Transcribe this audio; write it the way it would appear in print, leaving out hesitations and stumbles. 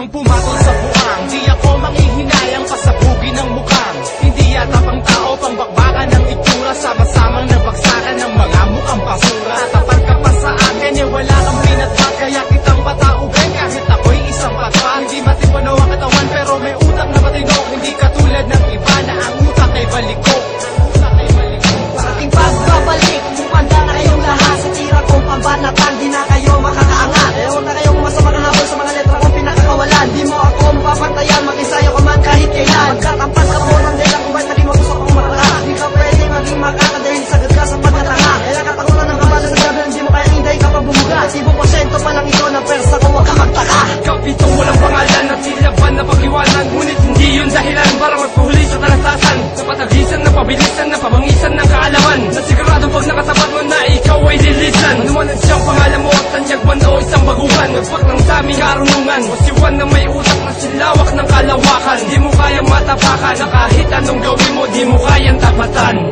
kang pumatol sa buang. Di ako manghihinayang pasabugin ng mukhang hindi yata pang tao, pang bakbakan ng itsura. Sama-samang nagbagsakan ng mga mukhang basura. Tapat ka pa sa akin, eh wala kang pinatpat, kaya kitang pataugan kahit ako'y isang patpat. Hindi matipano ang katawan pero may utak na matino. Hindi katulad ng iba na ang utak ay balikok. Parating pagbabalik, kumanda na kayong lahat sa tira kong pambanatan. Di na kayo makakaangat, ewan na kayong masama na habol sa mga letra kong pinakakawalan. Di mo ako mapapantayan, mag-ensayo ka man kahit kailan. Magkatampas ka po ng dela kung ba't naging mag-usap akong matara. Di ka pwede maging makaka dahil sagad ka sa pagkatanga. Kailan katakunan ng kabala sa gabi, hindi mo kaya hinday ka pa bumuga. 5% pa lang ito ng persa ko, wag ka magtaka. Kapitong walang pangalan at silaban na pag-iwanan, ngunit hindi yun dahilan para magpahuli sa talastasan. Napatagisan, napabilisan, napabangisan ng kaalaman, na sigurado pag nakatapat mo na ikaw ay lilisan. Manuwanan siyang pangalan mo at tanyag man o isang baguhan. Nagpak ng daming karunungan, wasiwan na may utak na silawak ng kalawakan. Di mo kaya matapakan na kahit anong gawin mo, di mo kayang tapatan.